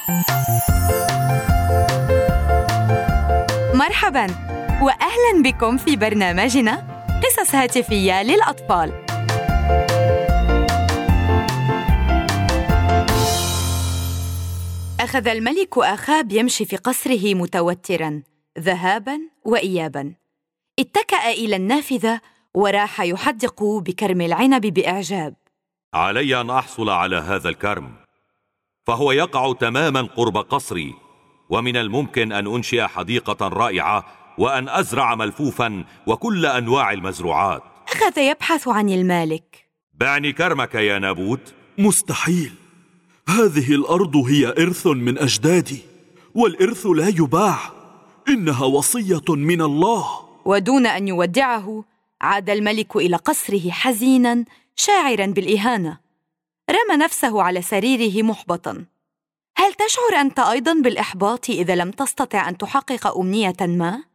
مرحباً وأهلاً بكم في برنامجنا قصص هاتفية للأطفال. أخذ الملك آخاب يمشي في قصره متوتراً ذهاباً وإياباً. اتكأ إلى النافذة وراح يحدق بكرم العنب بإعجاب. علي أن أحصل على هذا الكرم، فهو يقع تماماً قرب قصري، ومن الممكن أن أنشئ حديقة رائعة وأن أزرع ملفوفاً وكل أنواع المزروعات. أخذ يبحث عن المالك. بعني كرمك يا نابوت. مستحيل، هذه الأرض هي إرث من أجدادي، والإرث لا يباع، إنها وصية من الله. ودون أن يودعه عاد الملك إلى قصره حزيناً شاعراً بالإهانة. رمى نفسه على سريره محبطاً. هل تشعر أنت أيضاً بالإحباط إذا لم تستطع أن تحقق أمنية ما؟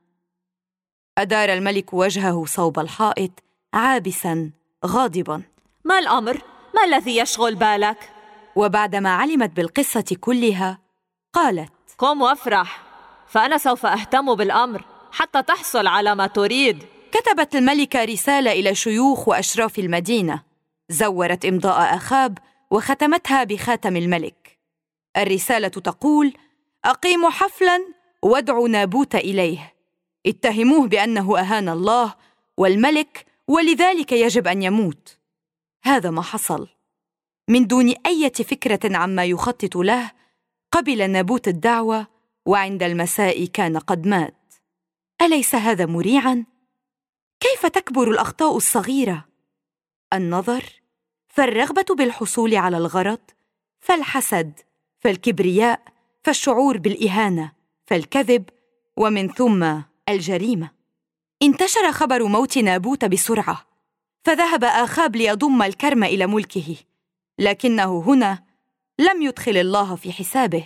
أدار الملك وجهه صوب الحائط عابساً غاضباً. ما الأمر؟ ما الذي يشغل بالك؟ وبعدما علمت بالقصة كلها قالت: قم وافرح، فأنا سوف أهتم بالأمر حتى تحصل على ما تريد. كتبت الملكة رسالة إلى شيوخ وأشراف المدينة، زورت إمضاء آخاب وختمتها بخاتم الملك. الرسالة تقول: أقيموا حفلاً وادعوا نابوت إليه، اتهموه بأنه أهان الله والملك ولذلك يجب أن يموت. هذا ما حصل. من دون أي فكرة عما يخطط له قبل نابوت الدعوة، وعند المساء كان قد مات. أليس هذا مريعاً؟ كيف تكبر الأخطاء الصغيرة؟ النظر، فالرغبة بالحصول على الغرض، فالحسد، فالكبرياء، فالشعور بالإهانة، فالكذب، ومن ثم الجريمة. انتشر خبر موت نابوت بسرعة، فذهب آخاب ليضم الكرم إلى ملكه، لكنه هنا لم يدخل الله في حسابه.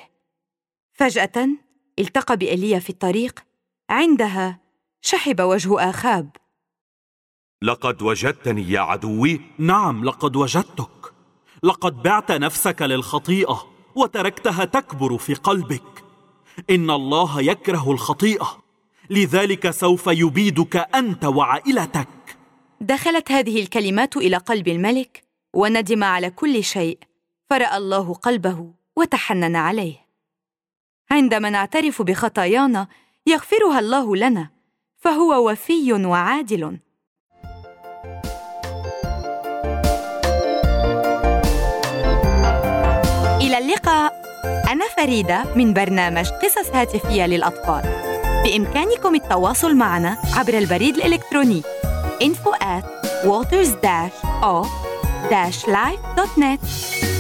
فجأة التقى بإيليا في الطريق، عندها شحب وجه آخاب. لقد وجدتني يا عدوي؟ نعم، لقد وجدتك. لقد بعت نفسك للخطيئة وتركتها تكبر في قلبك. إن الله يكره الخطيئة، لذلك سوف يبيدك أنت وعائلتك. دخلت هذه الكلمات إلى قلب الملك وندم على كل شيء، فرأى الله قلبه وتحنن عليه. عندما نعترف بخطايانا يغفرها الله لنا، فهو وفي وعادل. إلى اللقاء. أنا فريدة من برنامج قصص هاتفية للأطفال. بإمكانكم التواصل معنا عبر البريد الإلكتروني info@waters-of-life.net.